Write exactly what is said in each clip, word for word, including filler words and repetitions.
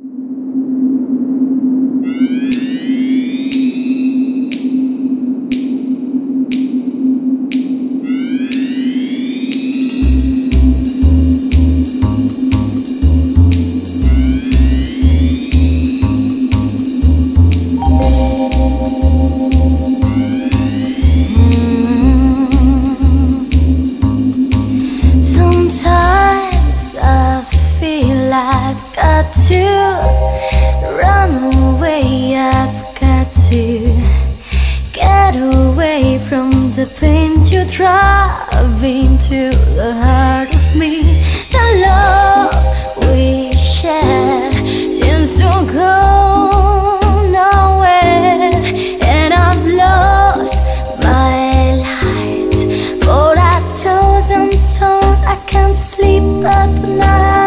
I've got to run away, I've got to get away from the pain you drive into the heart of me. The love we share seems to go nowhere, and I've lost my light for a thousand torn. I can't sleep at night.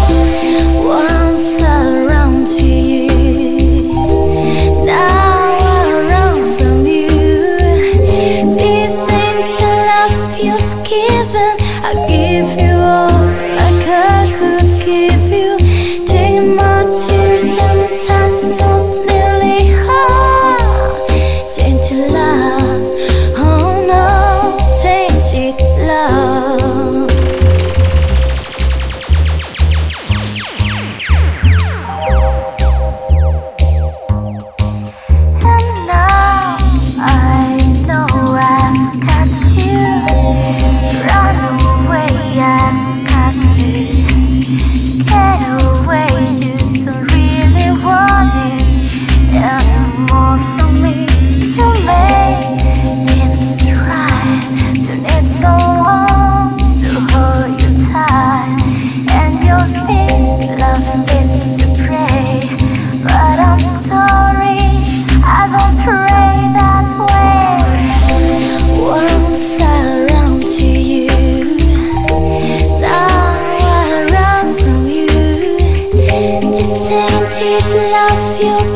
Once I run to you, now I run from you. This ain't the love you've given. I give you all like I could give you. Take my tears and that's not nearly all. Tainted love, oh no, tainted love. Love you.